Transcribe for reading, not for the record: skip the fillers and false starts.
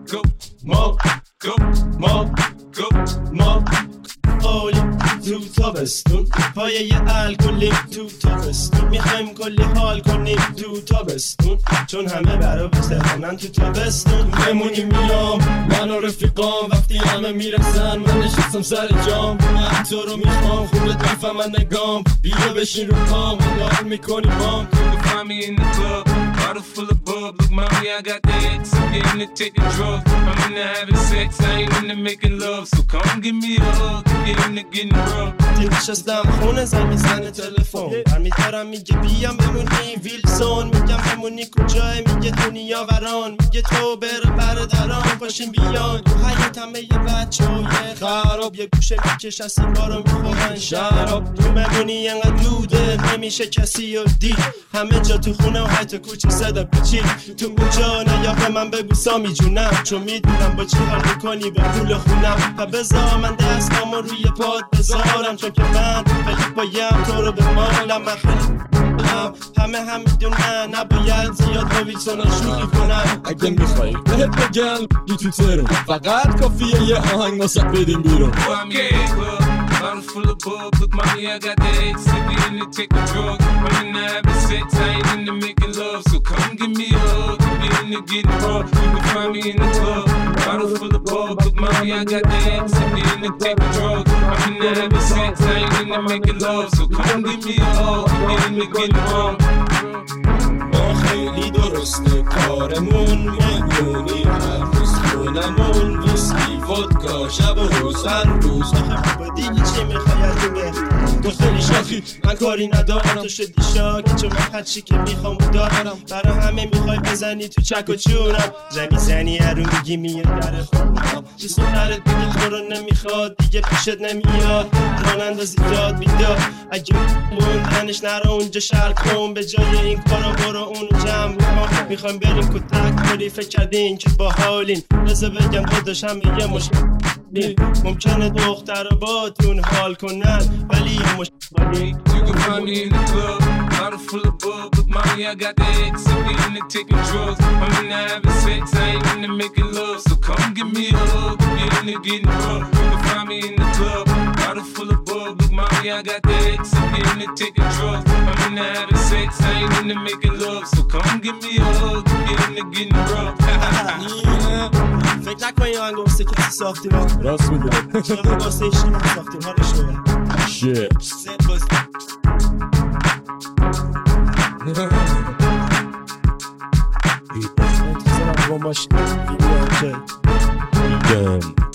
go, ما go, ما go, ما اولی تو تابستون پایه الکلی تو تابستون میخوایم کلی حال کنیم تو تابستون چون همه برا بسترانن تو تابستون بمونیم میام من و رفیقام وقتی همه میرسن من نشستم سر جام من تو رو میخوام خوبت میفهمن نگام بیا بشین رو پام حال میکنی بام You find me in the club, bottle full of bub. Look, mommy, I got the X. I'm getting to taking drugs. I'm into having sex, I ain't into making love. So come give me a hug, get into getting rough. نشستم خونه زن میزنه تلفن برمیدارم میگه بیام بمونی ویلسون میگم بمونی کجای میگه دنیا وران میگه تو بره برادران پاشین بیان تو حیات همه یه بچه های خراب یه گوشه میکش از سیگارو میخورن شراب تو بمونی انقدر دوده نمیشه کسی رو دید همه جا تو خونه و حتی کوچه صدا پیچید تو اونجا نیا به من بگو سامی جونم چون میدونم با چی حال میکنی با پول خونم و بذار من دستامو روی پاد بذارم چون که من خیلی بایم تو رو به مالم من خیلی همه میدونن نباید زیاد با ویلسونا شوخی کنم اگه میخوایی بهت بگم بی تو ترون فقط کافیه یه آهنگ واسه بدیم بیرون Bottle full of bub, look mommy I got the X. If you into taking drugs, I'm into having sex, I ain't into making love. So come give me a hug, get into getting rough. You can find me in the club, bottle full of bub, look mommy I got the X. If you into taking drugs, I'm into having sex, I ain't into making love. So come give me a hug, get into getting rough. ما خیلی درسته کارمون مهمونی هر روز خونمون ویسکی ودکا شب و روز هر روز آخه دیگه چی میخوای از دیگه تو خیلی شاخی من کاری ندارم تو شدی شاکی چون من هرچی که میخوام دارم برای همه میخوای بزنی تو چک و چونم زنی رو میگی میاد در خونم چی سونرت دیگه تو رو نمیخواد دیگه پیشت نمیاد راننده زیاد بیداد اگه موندنش نرو اونجا شرک کن به جای این کارا برو اونو جمع کن میخوایم بریم کتک کاری فکر کردین که باحالین رزه بگم خودش هم یه مشکل ممکنه دختر با تون حال کنن ولی یه مشکل You can find me in the club, bottle full of bub. Look, mommy, I got the X. If you into taking drugs, I'm into having sex, I ain't into making love. So come give me a hug, get into getting rough. You can find me in the club, bottle full of bub. Look, mommy, I got the X. If you into taking drugs, I'm into having sex, I ain't into making love. So come give me a hug, get into getting rough. فکر نکنی آهنگ واسه کسی ساختیم راست میگم چرا واسه ایشی نساختیم حالش رو shit با ماشین ویدیو اوکی